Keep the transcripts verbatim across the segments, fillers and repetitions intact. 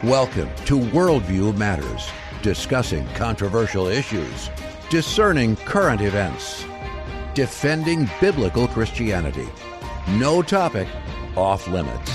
Welcome to Worldview Matters, discussing controversial issues, discerning current events, defending biblical Christianity. No topic off limits.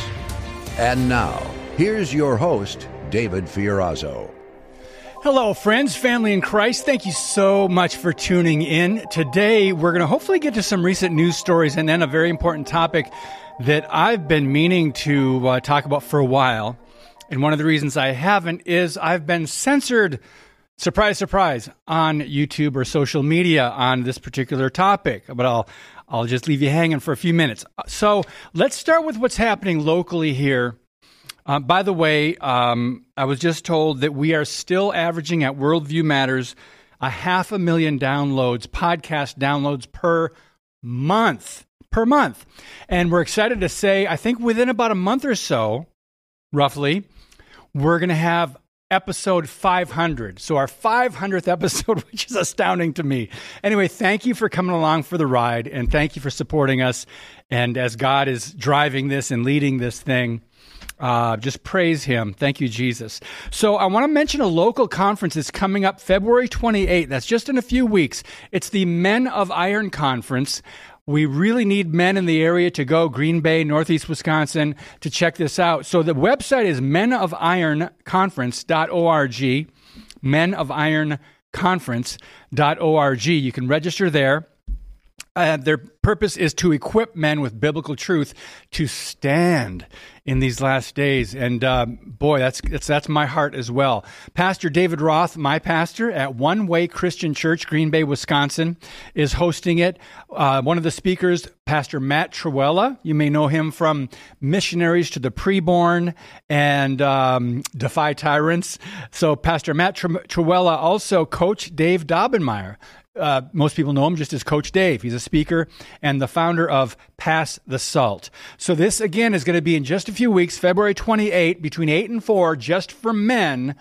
And now, here's your host, David Fiorazo. Hello, friends, family in Christ. Thank you so much for tuning in. Today, we're going to hopefully get to some recent news stories and then a very important topic that I've been meaning to uh, talk about for a while. And one of the reasons I haven't is I've been censored, surprise, surprise, on YouTube or social media on this particular topic. But I'll I'll just leave you hanging for a few minutes. So let's start with what's happening locally here. Uh, by the way, um, I was just told that we are still averaging at Worldview Matters a half a million downloads, podcast downloads per month, per month. And we're excited to say, I think within about a month or so, roughly, we're going to have episode five hundred. So our five hundredth episode, which is astounding to me. Anyway, thank you for coming along for the ride, and thank you for supporting us. And as God is driving this and leading this thing, uh, just praise Him. Thank you, Jesus. So I want to mention a local conference that's coming up February twenty-eighth. That's just in a few weeks. It's the Men of Iron Conference. We really need men in the area to go, Green Bay, Northeast Wisconsin, to check this out. So the website is men of iron conference dot org, men of iron conference dot org. You can register there. Uh, their purpose is to equip men with biblical truth to stand in these last days. And uh, boy, that's, that's that's my heart as well. Pastor David Roth, my pastor at One Way Christian Church, Green Bay, Wisconsin, is hosting it. Uh, one of the speakers, Pastor Matt Trewhella, you may know him from Missionaries to the Preborn and um, Defy Tyrants. So Pastor Matt Trewhella, also Coach Dave Daubenmire. Uh, most people know him just as Coach Dave. He's a speaker and the founder of Pass the Salt. So this, again, is going to be in just a few weeks, February twenty-eighth, between eight and four, just for men.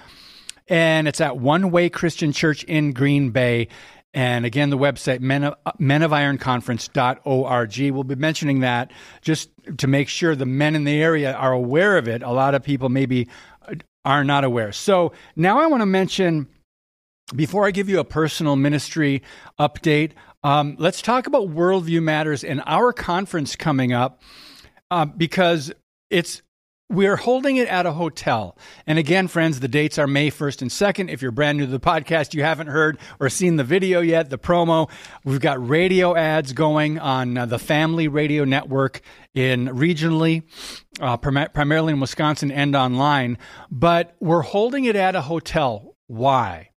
And it's at One Way Christian Church in Green Bay. And again, the website, men of, men of iron conference dot org. We'll be mentioning that just to make sure the men in the area are aware of it. A lot of people maybe are not aware. So now I want to mention, before I give you a personal ministry update, um, let's talk about Worldview Matters and our conference coming up, uh, because it's we're holding it at a hotel. And again, friends, the dates are May first and second. If you're brand new to the podcast, you haven't heard or seen the video yet, the promo, we've got radio ads going on uh, the Family Radio Network in regionally, uh, prim- primarily in Wisconsin and online. But we're holding it at a hotel. Why?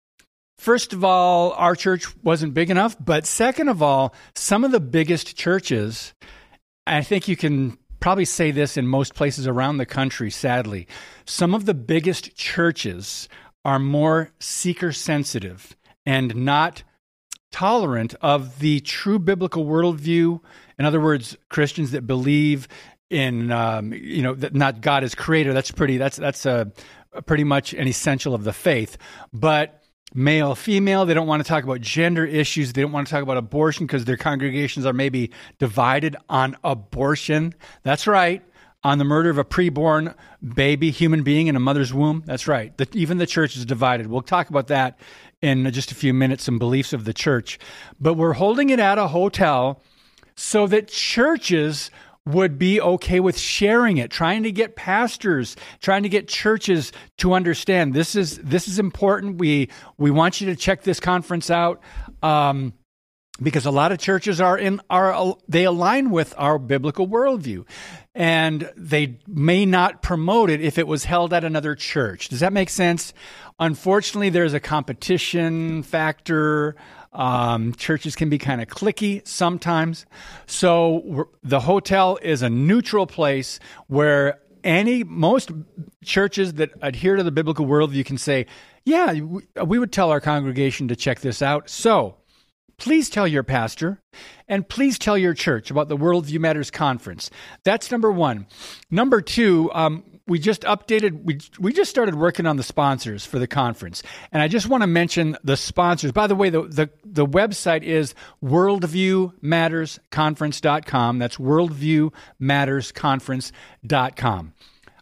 First of all, our church wasn't big enough, but second of all, some of the biggest churches, I think you can probably say this in most places around the country, sadly, some of the biggest churches are more seeker-sensitive and not tolerant of the true biblical worldview. In other words, Christians that believe in, um, you know, that not God as creator. That's pretty. That's that's a, a pretty much an essential of the faith, but male, female, they don't want to talk about gender issues. They don't want to talk about abortion because their congregations are maybe divided on abortion. That's right. On the murder of a preborn baby, human being in a mother's womb. That's right. The, even the church is divided. We'll talk about that in just a few minutes, some beliefs of the church. But we're holding it at a hotel so that churches would be okay with sharing it, trying to get pastors, trying to get churches to understand this is this is important. We we want you to check this conference out, um, because a lot of churches are in are they align with our biblical worldview, and they may not promote it if it was held at another church. Does that make sense? Unfortunately, there's a competition factor. Um, churches can be kind of cliquey sometimes. So we're, the hotel is a neutral place where any, most churches that adhere to the biblical worldview can say, yeah, we, we would tell our congregation to check this out. So please tell your pastor and please tell your church about the Worldview Matters Conference. That's number one. Number two, um, we just updated, we we just started working on the sponsors for the conference. And I just want to mention the sponsors. By the way, the, the, the website is worldview matters conference dot com. That's worldview matters conference dot com.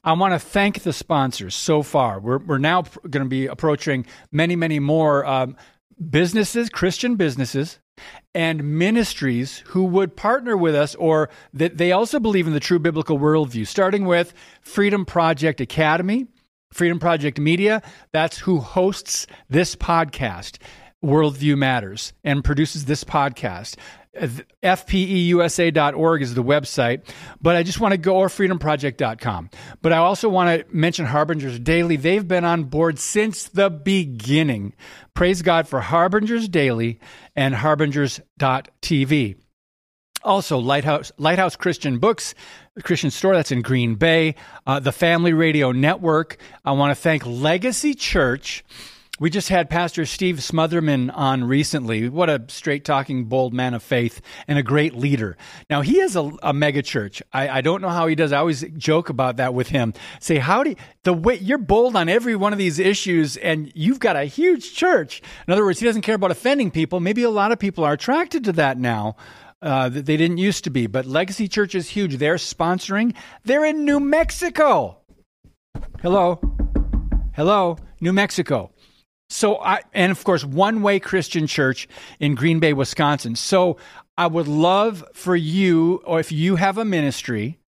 I want to thank the sponsors so far. We're, we're now going to be approaching many, many more um, businesses, Christian businesses, and ministries who would partner with us, or that they also believe in the true biblical worldview, starting with Freedom Project Academy, Freedom Project Media. That's who hosts this podcast, Worldview Matters, and produces this podcast. F P E U S A dot org is the website, but I just want to go, or freedom project dot com. But I also want to mention Harbingers Daily. They've been on board since the beginning. Praise God for Harbingers Daily and harbingers dot t v. Also, Lighthouse Lighthouse Christian Books, Christian store that's in Green Bay, uh, the Family Radio Network. I want to thank Legacy Church. We just had Pastor Steve Smotherman on recently. What a straight-talking, bold man of faith and a great leader. Now, he has a, a mega church. I, I don't know how he does. I always joke about that with him. Say, how do you, the way you're bold on every one of these issues, and you've got a huge church. In other words, he doesn't care about offending people. Maybe a lot of people are attracted to that now. Uh, that they didn't used to be. But Legacy Church is huge. They're sponsoring. They're in New Mexico. Hello. Hello. New Mexico. So, I, and of course, One Way Christian Church in Green Bay, Wisconsin. So I would love for you, or if you have a ministry,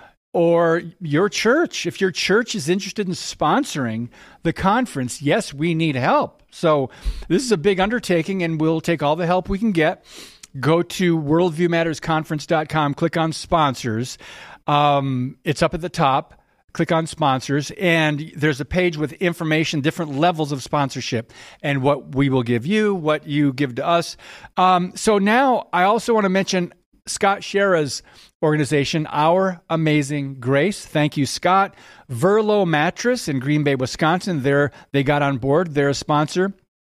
or your church, if your church is interested in sponsoring the conference, yes, we need help. So this is a big undertaking, and we'll take all the help we can get. Go to worldview matters conference dot com, click on sponsors. Um, it's up at the top. Click on sponsors, and there's a page with information, different levels of sponsorship, and what we will give you, what you give to us. Um, so now I also want to mention Scott Shera's organization, Our Amazing Grace. Thank you, Scott. Verlo Mattress in Green Bay, Wisconsin. They're, they got on board. They're a sponsor.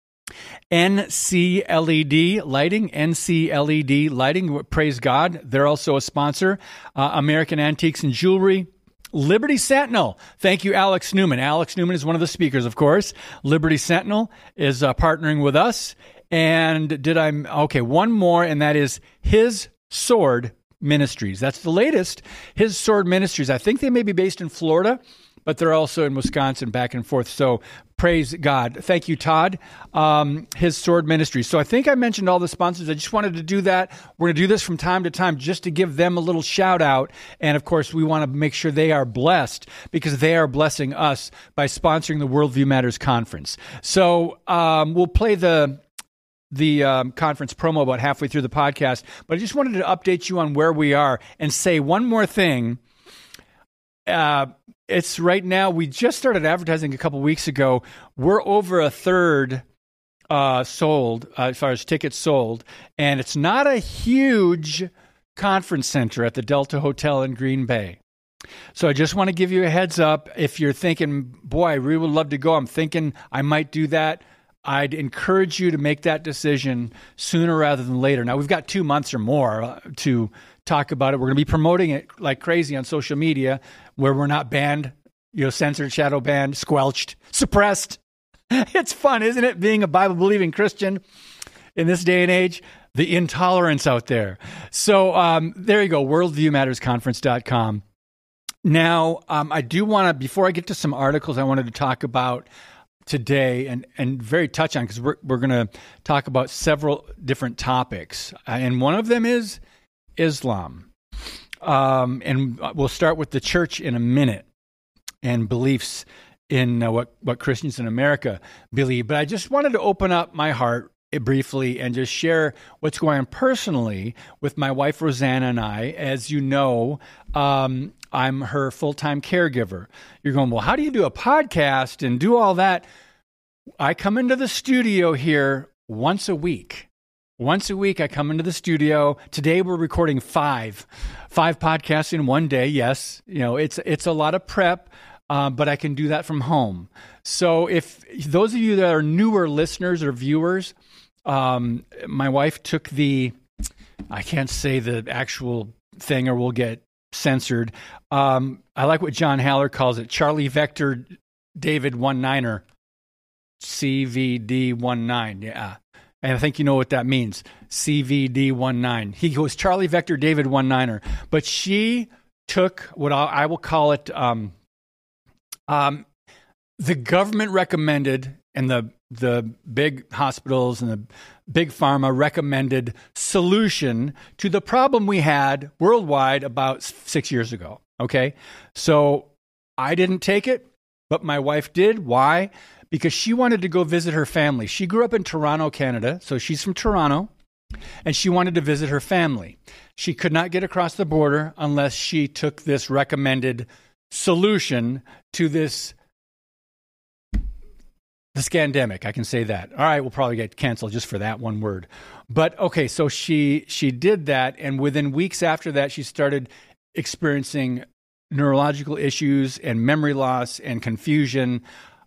N C L E D Lighting, N C L E D Lighting, praise God. They're also a sponsor. Uh, American Antiques and Jewelry. Liberty Sentinel. Thank you, Alex Newman. Alex Newman is one of the speakers, of course. Liberty Sentinel is uh, partnering with us. And did I, okay, one more, and that is His Sword Ministries. That's the latest. His Sword Ministries. I think they may be based in Florida, but they're also in Wisconsin, back and forth. So praise God. Thank you, Todd. Um, His Sword Ministry. So I think I mentioned all the sponsors. I just wanted to do that. We're going to do this from time to time just to give them a little shout out. And of course, we want to make sure they are blessed because they are blessing us by sponsoring the Worldview Matters Conference. So um, we'll play the the um, conference promo about halfway through the podcast. But I just wanted to update you on where we are and say one more thing. Uh, it's right now, we just started advertising a couple weeks ago. We're over a third uh, sold, uh, as far as tickets sold. And it's not a huge conference center at the Delta Hotel in Green Bay. So I just want to give you a heads up. If you're thinking, boy, I really would love to go, I'm thinking I might do that, I'd encourage you to make that decision sooner rather than later. Now, we've got two months or more uh, to talk about it. We're going to be promoting it like crazy on social media where we're not banned, you know, censored, shadow banned, squelched, suppressed. It's fun, isn't it, being a Bible-believing Christian in this day and age? The intolerance out there. So um, there you go, worldview matters conference dot com. Now, um, I do want to, before I get to some articles I wanted to talk about today and, and very touch on, because we're, we're going to talk about several different topics. Uh, and one of them is Islam. Um, and we'll start with the church in a minute and beliefs in uh, what, what Christians in America believe. But I just wanted to open up my heart briefly and just share what's going on personally with my wife, Rosanna, and I. As you know, um, I'm her full-time caregiver. You're going, well, how do you do a podcast and do all that? I come into the studio here once a week. Once a week, I come into the studio. Today, we're recording five, five podcasts in one day. Yes, you know, it's it's a lot of prep, uh, but I can do that from home. So if those of you that are newer listeners or viewers, um, my wife took the, I can't say the actual thing or we'll get censored. Um, I like what John Haller calls it, Charlie Vector David one niner, C V D one nine, yeah. And I think you know what that means, C V D one nine. He goes Charlie Vector David one niner. But she took what I will call it um, Um, the government recommended, and the the big hospitals and the big pharma recommended solution to the problem we had worldwide about six years ago. Okay, so I didn't take it, but my wife did. Why? Because she wanted to go visit her family. She grew up in Toronto, Canada, so she's from Toronto, and she wanted to visit her family. She could not get across the border unless she took this recommended solution to this this scandemic. I can say that. All right, we'll probably get canceled just for that one word. But okay, so she she did that, and within weeks after that, she started experiencing neurological issues and memory loss and confusion.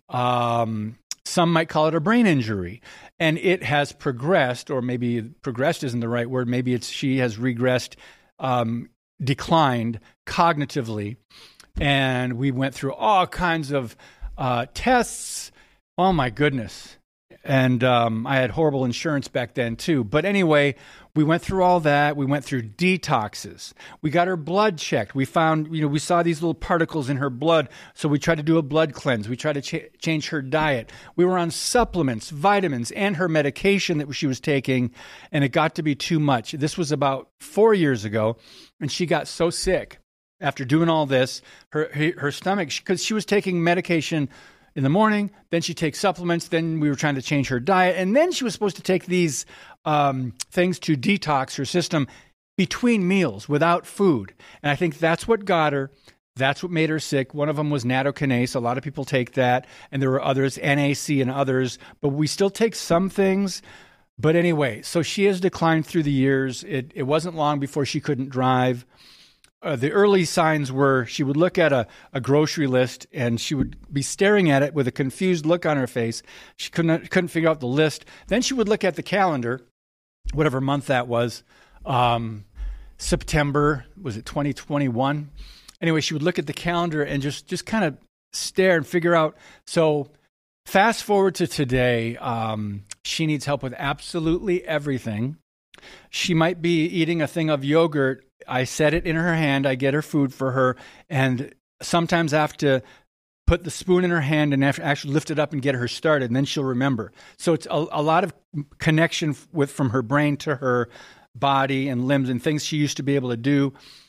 Um, some might call it a brain injury, and it has progressed, or maybe progressed isn't the right word. Maybe it's she has regressed, um, declined cognitively, and we went through all kinds of uh, tests. Oh my goodness. And um, I had horrible insurance back then too. But anyway, we went through all that. We went through detoxes. We got her blood checked. We found, you know, we saw these little particles in her blood. So we tried to do a blood cleanse. We tried to ch- change her diet. We were on supplements, vitamins, and her medication that she was taking. And it got to be too much. This was about four years ago. And she got so sick after doing all this, her, her, her stomach, because she was taking medication in the morning, then she takes supplements, then we were trying to change her diet, and then she was supposed to take these um, things to detox her system between meals without food. And I think that's what got her. That's what made her sick. One of them was nattokinase. A lot of people take that, and there were others, N A C and others, but we still take some things. But anyway, so she has declined through the years. It, it wasn't long before she couldn't drive. Uh, the early signs were she would look at a, a grocery list and she would be staring at it with a confused look on her face. She couldn't couldn't figure out the list. Then she would look at the calendar, whatever month that was, um, September, was it twenty twenty-one? Anyway, she would look at the calendar and just, just kind of stare and figure out. So fast forward to today, um, she needs help with absolutely everything. She might be eating a thing of yogurt. I set it in her hand. I get her food for her. And sometimes I have to put the spoon in her hand and actually lift it up and get her started. And then she'll remember. So it's a, a lot of connection with from her brain to her body and limbs and things she used to be able to do.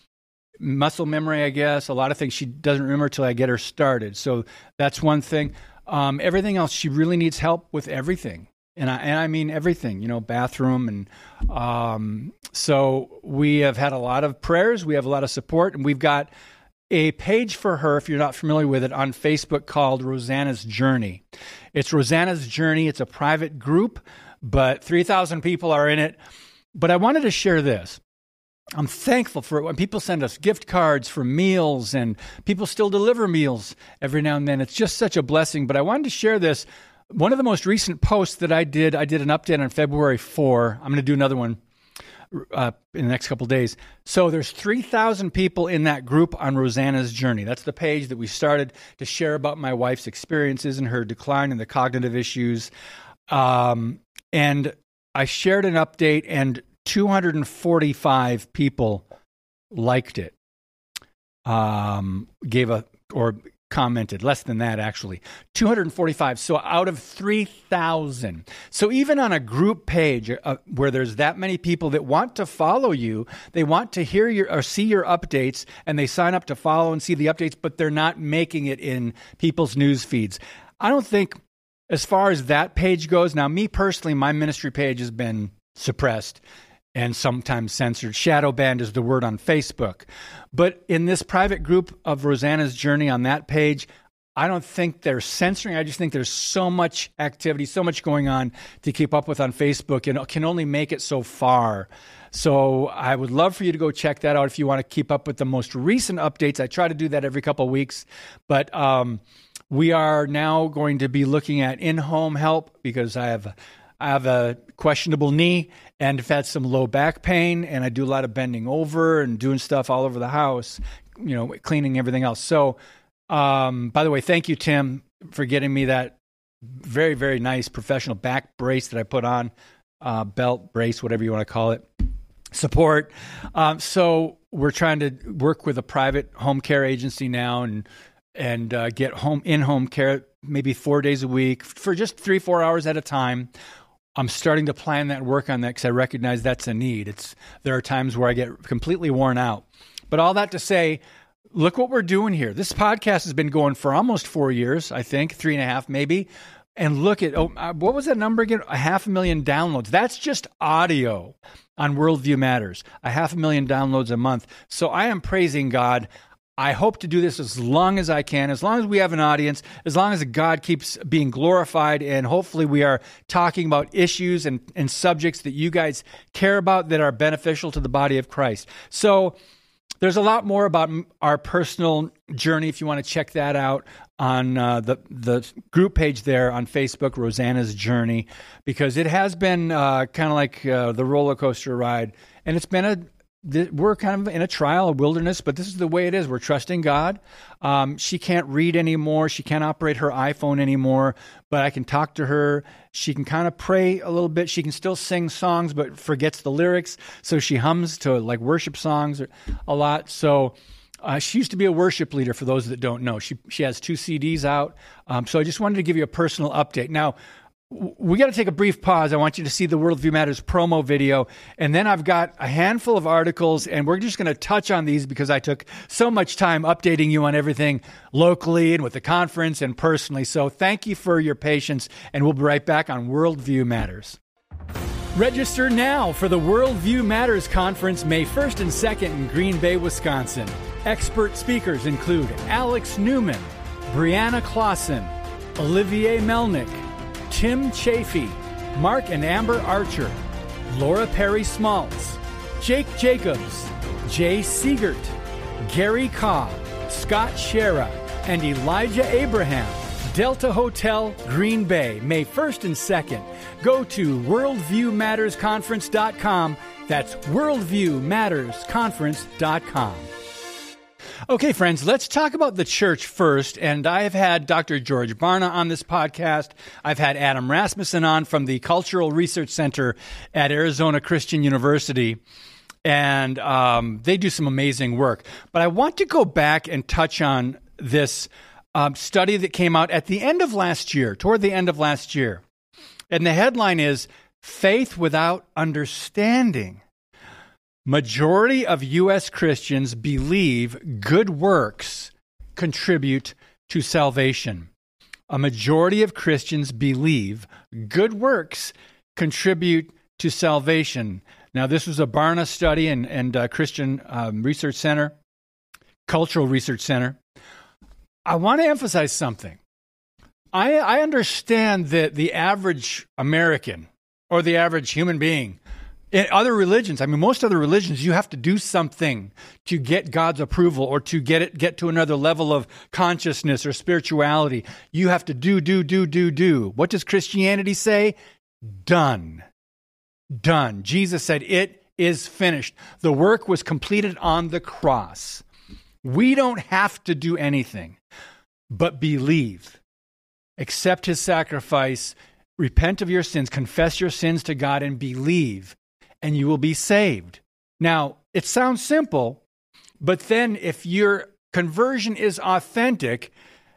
Muscle memory, I guess. A lot of things she doesn't remember till I get her started. So that's one thing. Um, everything else, she really needs help with everything. And I, and I mean everything, you know, bathroom. And um, so we have had a lot of prayers. We have a lot of support. And we've got a page for her, if you're not familiar with it, on Facebook called Rosanna's Journey. It's Rosanna's Journey. It's a private group, but three thousand people are in it. But I wanted to share this. I'm thankful for it when people send us gift cards for meals, and people still deliver meals every now and then. It's just such a blessing. But I wanted to share this. One of the most recent posts that I did, I did an update on February fourth. I'm going to do another one uh, in the next couple of days. So there's three thousand people in that group on Rosanna's Journey. That's the page that we started to share about my wife's experiences and her decline and the cognitive issues. Um, and I shared an update, and two hundred forty-five people liked it, um, gave a, or commented, less than that actually, two hundred forty-five. So out of three thousand. So even on a group page uh, where there's that many people that want to follow you, they want to hear your or see your updates, and they sign up to follow and see the updates, but they're not making it in people's news feeds. I don't think, as far as that page goes, now me personally, my ministry page has been suppressed and sometimes censored. Shadow banned is the word on Facebook. But in this private group of Rosanna's Journey on that page, I don't think they're censoring. I just think there's so much activity, so much going on to keep up with on Facebook, and it can only make it so far. So I would love for you to go check that out if you want to keep up with the most recent updates. I try to do that every couple of weeks. But um, we are now going to be looking at in-home help because I have I have a questionable knee and have had some low back pain, and I do a lot of bending over and doing stuff all over the house, you know, cleaning everything else. So, um, by the way, thank you, Tim, for getting me that very, very nice professional back brace that I put on, uh, belt, brace, whatever you want to call it, support. Um, so we're trying to work with a private home care agency now, and and uh, get home in-home care maybe four days a week for just three, four hours at a time. I'm starting to plan that and work on that because I recognize that's a need. It's there are times where I get completely worn out. But all that to say, look what we're doing here. This podcast has been going for almost four years, I think, three and a half maybe. And look at, oh, what was that number again? A half a million downloads. That's just audio on Worldview Matters. A half a million downloads a month. So I am praising God. I hope to do this as long as I can, as long as we have an audience, as long as God keeps being glorified, and hopefully we are talking about issues and, and subjects that you guys care about that are beneficial to the body of Christ. So there's a lot more about our personal journey if you want to check that out on uh, the the group page there on Facebook, Rosanna's Journey, because it has been uh, kind of like uh, the roller coaster ride, and it's been a we're kind of in a trial, a wilderness, but this is the way it is. We're trusting God. Um, she can't read anymore. She can't operate her iPhone anymore, but I can talk to her. She can kind of pray a little bit. She can still sing songs, but forgets the lyrics. So she hums to like worship songs a lot. So uh, she used to be a worship leader, for those that don't know. She she has two C Ds out. Um, so I just wanted to give you a personal update. Now, we got to take a brief pause. I want you to see the Worldview Matters promo video, and then I've got a handful of articles, and we're just going to touch on these because I took so much time updating you on everything locally and with the conference and personally. So thank you for your patience, and we'll be right back on Worldview Matters. Register now for the Worldview Matters Conference May first and second in Green Bay, Wisconsin. Expert speakers include Alex Newman, Brianna Clausen, Olivier Melnick, Tim Chafee, Mark and Amber Archer, Laura Perry Smaltz, Jake Jacobs, Jay Siegert, Gary Kaw, Scott Shera, and Elijah Abraham. Delta Hotel, Green Bay, May first and second. Go to worldview matters conference dot com. That's worldview matters conference dot com. Okay, friends, let's talk about the church first. And I have had Doctor George Barna on this podcast. I've had Adam Rasmussen on from the Cultural Research Center at Arizona Christian University. And um, they do some amazing work. But I want to go back and touch on this um, study that came out at the end of last year, toward the end of last year. And the headline is, Faith Without Understanding. Majority of U S Christians believe good works contribute to salvation. A majority of Christians believe good works contribute to salvation. Now, this was a Barna study and, and uh, Christian um, Research Center, Cultural Research Center. I want to emphasize something. I, I understand that the average American or the average human being in other religions, I mean, most other religions, you have to do something to get God's approval or to get it, get to another level of consciousness or spirituality. You have to do, do, do, do, do. What does Christianity say? Done. Done. Jesus said, it is finished. The work was completed on the cross. We don't have to do anything but believe, accept his sacrifice, repent of your sins, confess your sins to God, and believe, and you will be saved. Now, it sounds simple, but then if your conversion is authentic,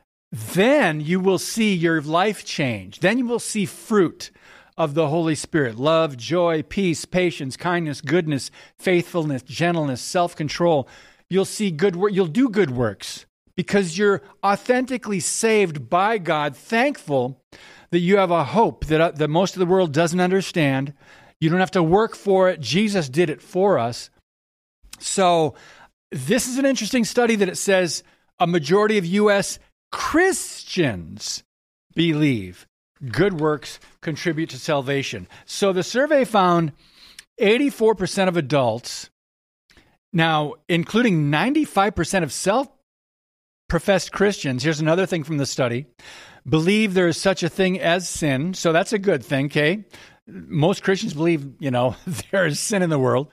then you will see your life change. Then you will see fruit of the Holy Spirit: love, joy, peace, patience, kindness, goodness, faithfulness, gentleness, self-control. You'll see good work. You'll do good works because you're authentically saved by God, thankful that you have a hope that, uh, that most of the world doesn't understand. You don't have to work for it. Jesus did it for us. So this is an interesting study that it says a majority of U S Christians believe good works contribute to salvation. So the survey found eighty-four percent of adults, now including ninety-five percent of self-professed Christians, here's another thing from the study, believe there is such a thing as sin. So that's a good thing, okay? Most Christians believe, you know, there is sin in the world.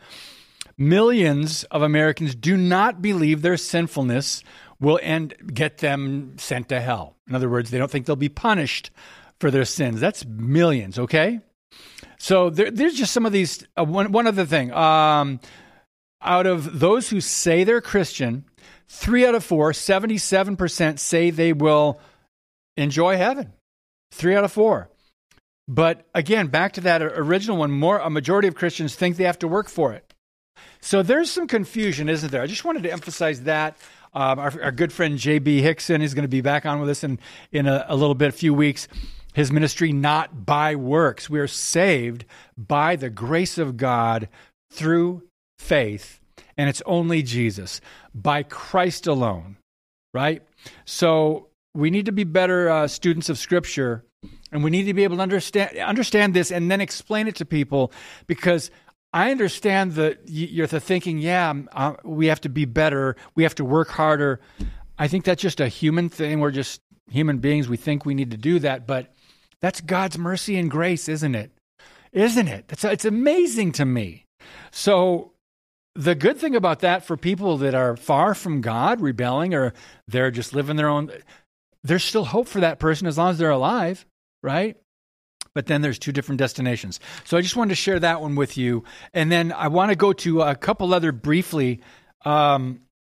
Millions of Americans do not believe their sinfulness will end, get them sent to hell. In other words, they don't think they'll be punished for their sins. That's millions, okay? So there, there's just some of these. Uh, one, one other thing. Um, out of those who say they're Christian, three out of four, seventy-seven percent say they will enjoy heaven. Three out of four. But again, back to that original one, more a majority of Christians think they have to work for it. So there's some confusion, isn't there? I just wanted to emphasize that. Um, our, our good friend J B Hickson is going to be back on with us in, in a, a little bit, a few weeks. His ministry, Not by Works. We are saved by the grace of God through faith, and it's only Jesus, by Christ alone, right? So we need to be better uh, students of Scripture, and we need to be able to understand understand this and then explain it to people, because I understand that you're the thinking, yeah, uh, we have to be better, we have to work harder. I think that's just a human thing. We're just human beings. We think we need to do that, but that's God's mercy and grace, isn't it? Isn't it? It's, it's amazing to me. So the good thing about that for people that are far from God, rebelling, or they're just living their own, there's still hope for that person as long as they're alive, right? But then there's two different destinations. So I just wanted to share that one with you. And then I want to go to a couple other briefly. Um,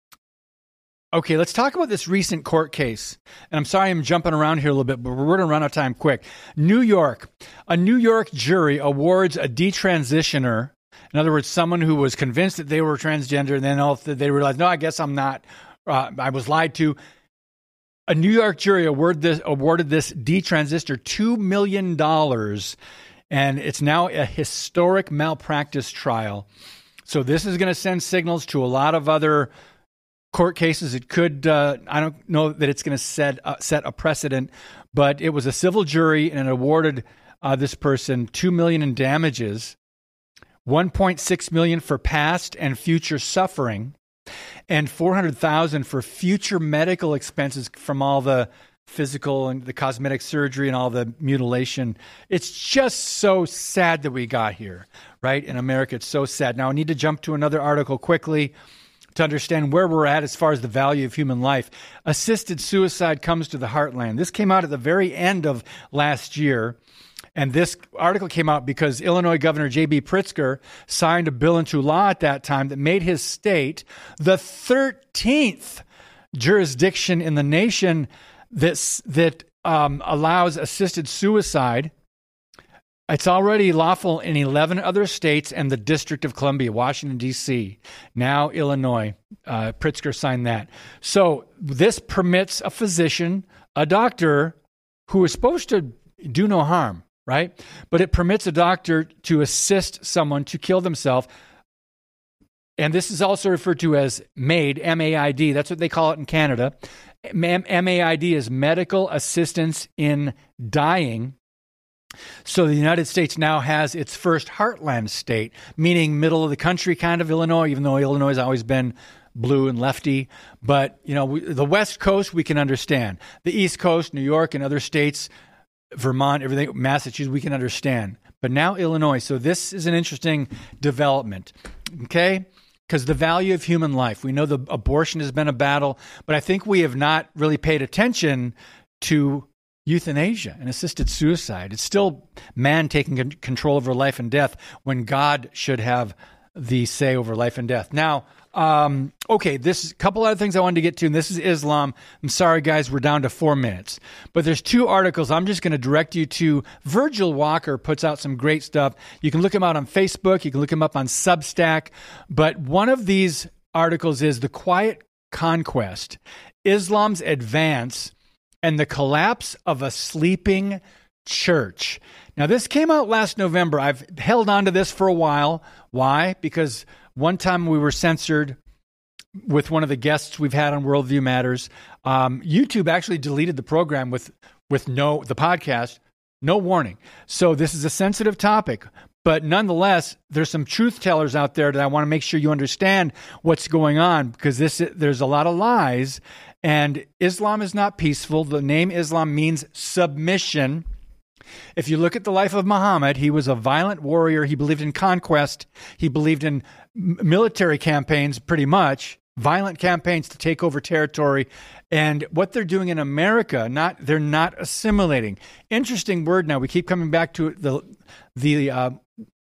okay, let's talk about this recent court case. And I'm sorry I'm jumping around here a little bit, but we're going to run out of time quick. New York. A New York jury awards a detransitioner, in other words, someone who was convinced that they were transgender, and then all they realized, no, I guess I'm not. Uh, I was lied to. A New York jury award this, awarded this detransitioner two million dollars, and it's now a historic malpractice trial. So this is going to send signals to a lot of other court cases. It could, uh, I don't know that it's going to set, uh, set a precedent, but it was a civil jury, and it awarded uh, this person two million dollars in damages, one point six million dollars for past and future suffering, and four hundred thousand dollars for future medical expenses from all the physical and the cosmetic surgery and all the mutilation. It's just so sad that we got here, right? In America, it's so sad. Now, I need to jump to another article quickly to understand where we're at as far as the value of human life. Assisted suicide comes to the heartland. This came out at the very end of last year. And this article came out because Illinois Governor J B Pritzker signed a bill into law at that time that made his state the thirteenth jurisdiction in the nation that, that um, allows assisted suicide. It's already lawful in eleven other states and the District of Columbia, Washington, D C Now Illinois. Uh, Pritzker signed that. So this permits a physician, a doctor, who is supposed to do no harm, right? But it permits a doctor to assist someone to kill themselves. And this is also referred to as MAID, M A I D. That's what they call it in Canada. M A I D is medical assistance in dying. So the United States now has its first heartland state, meaning middle of the country kind of Illinois, even though Illinois has always been blue and lefty. But, you know, we, the West Coast, we can understand. The East Coast, New York and other states, Vermont, everything, Massachusetts, we can understand. But now Illinois. So this is an interesting development, okay? Because the value of human life, we know the abortion has been a battle, but I think we have not really paid attention to euthanasia and assisted suicide. It's still man taking control over life and death when God should have the say over life and death. Now, um, okay, this is a couple other things I wanted to get to, and this is Islam. I'm sorry, guys, we're down to four minutes. But there's two articles I'm just going to direct you to. Virgil Walker puts out some great stuff. You can look him out on Facebook. You can look him up on Substack. But one of these articles is The Quiet Conquest, Islam's Advance, and the Collapse of a Sleeping Church. Now, this came out last November. I've held on to this for a while. Why? Because one time we were censored with one of the guests we've had on Worldview Matters. Um, YouTube actually deleted the program with, with no, the podcast, no warning. So this is a sensitive topic. But nonetheless, there's some truth tellers out there that I want to make sure you understand what's going on, because this there's a lot of lies, and Islam is not peaceful. The name Islam means submission. If you look at the life of Muhammad, he was a violent warrior. He believed in conquest. He believed in military campaigns, pretty much, violent campaigns to take over territory. And what they're doing in America, not they're not assimilating. Interesting word now. We keep coming back to the the uh,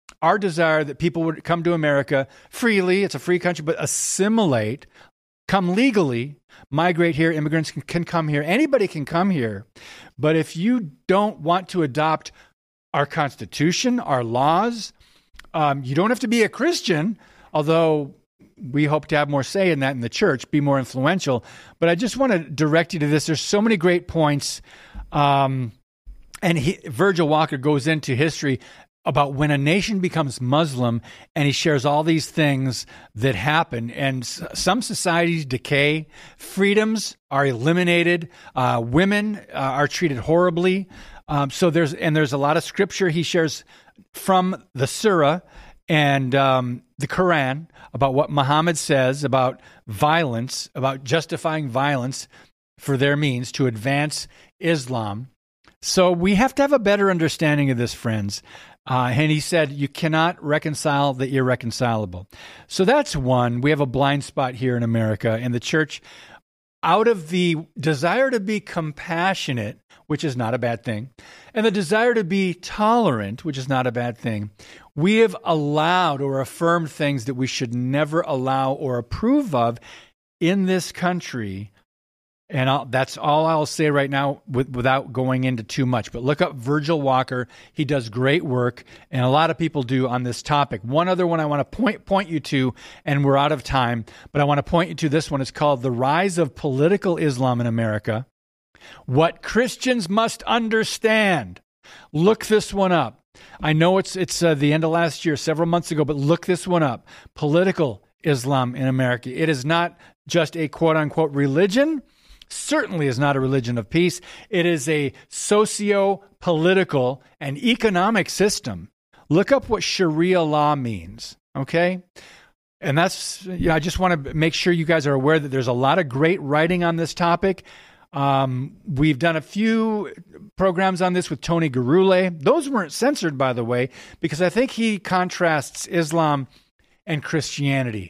our desire that people would come to America freely, it's a free country, but assimilate, come legally, migrate here, immigrants can, can come here, anybody can come here. But if you don't want to adopt our Constitution, our laws, um, you don't have to be a Christian, although we hope to have more say in that in the church, be more influential. But I just want to direct you to this. There's so many great points. Um, and he, Virgil Walker goes into history about when a nation becomes Muslim, and he shares all these things that happen. And s- some societies decay. Freedoms are eliminated. Uh, women uh, are treated horribly. Um, so there's, and there's a lot of scripture he shares from the Surah and um, the Quran about what Muhammad says about violence, about justifying violence for their means to advance Islam. So we have to have a better understanding of this, friends. Uh, and he said, you cannot reconcile the irreconcilable. So that's one. We have a blind spot here in America, and the church, out of the desire to be compassionate, which is not a bad thing, and the desire to be tolerant, which is not a bad thing, we have allowed or affirmed things that we should never allow or approve of in this country. And I'll, that's all I'll say right now with, without going into too much. But look up Virgil Walker. He does great work, and a lot of people do on this topic. One other one I want to point point you to, and we're out of time, but I want to point you to this one. It's called The Rise of Political Islam in America. What Christians Must Understand. Look this one up. I know it's it's uh, the end of last year, several months ago, but look this one up. Political Islam in America. It is not just a quote-unquote religion. Certainly is not a religion of peace. It is a socio-political and economic system. Look up what Sharia law means, okay? And that's, you know, I just want to make sure you guys are aware that there's a lot of great writing on this topic. Um, we've done a few programs on this with Tony Gurule. Those weren't censored, by the way, because I think he contrasts Islam and Christianity.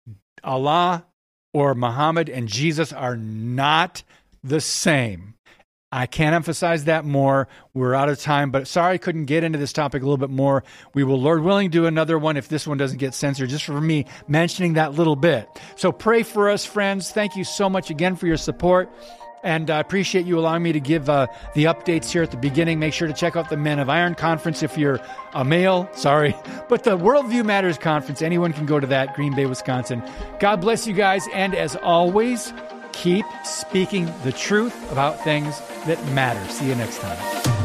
Allah or Muhammad and Jesus are not the same. I can't emphasize that more. We're out of time, but sorry I couldn't get into this topic a little bit more. We will, Lord willing, do another one if this one doesn't get censored, just for me mentioning that little bit. So pray for us, friends. Thank you so much again for your support. And I appreciate you allowing me to give uh, the updates here at the beginning. Make sure to check out the Men of Iron Conference if you're a male. Sorry. But the Worldview Matters Conference, anyone can go to that, Green Bay, Wisconsin. God bless you guys. And as always, keep speaking the truth about things that matter. See you next time.